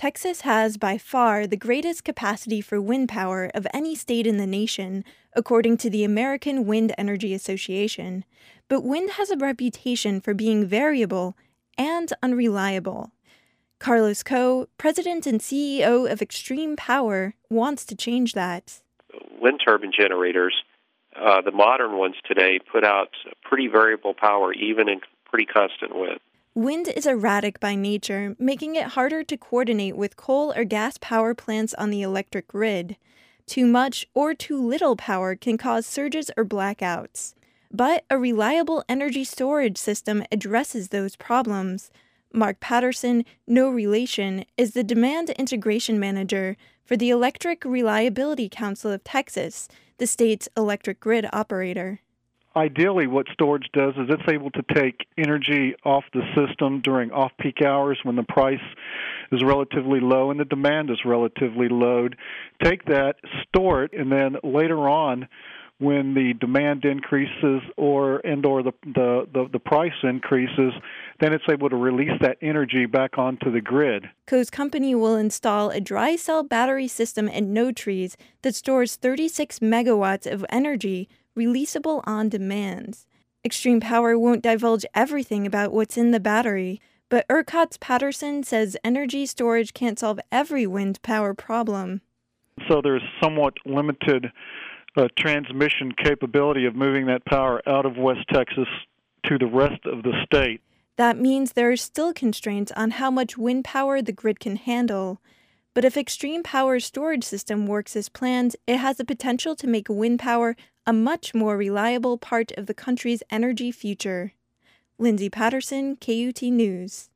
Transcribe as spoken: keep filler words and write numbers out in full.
Texas has by far the greatest capacity for wind power of any state in the nation, according to the American Wind Energy Association. But wind has a reputation for being variable and unreliable. Carlos Coe, president and C E O of Extreme Power, wants to change that. Wind turbine generators, uh, the modern ones today, put out pretty variable power, even in pretty constant wind. Wind is erratic by nature, making it harder to coordinate with coal or gas power plants on the electric grid. Too much or too little power can cause surges or blackouts. But a reliable energy storage system addresses those problems. Mark Patterson, no relation, is the Demand Integration Manager for the Electric Reliability Council of Texas, the state's electric grid operator. Ideally, what storage does is it's able to take energy off the system during off-peak hours when the price is relatively low and the demand is relatively low. Take that, store it, and then later on, when the demand increases or and or the, the, the, the price increases, then it's able to release that energy back onto the grid. Coe's company will install a dry cell battery system at No Trees that stores thirty-six megawatts of energy releasable on demand. Extreme Power won't divulge everything about what's in the battery, but ERCOT's Patterson says energy storage can't solve every wind power problem. So there's somewhat limited uh, transmission capability of moving that power out of West Texas to the rest of the state. That means there are still constraints on how much wind power the grid can handle. But if Extreme Power's storage system works as planned, it has the potential to make wind power a much more reliable part of the country's energy future. Lindsay Patterson, K U T News.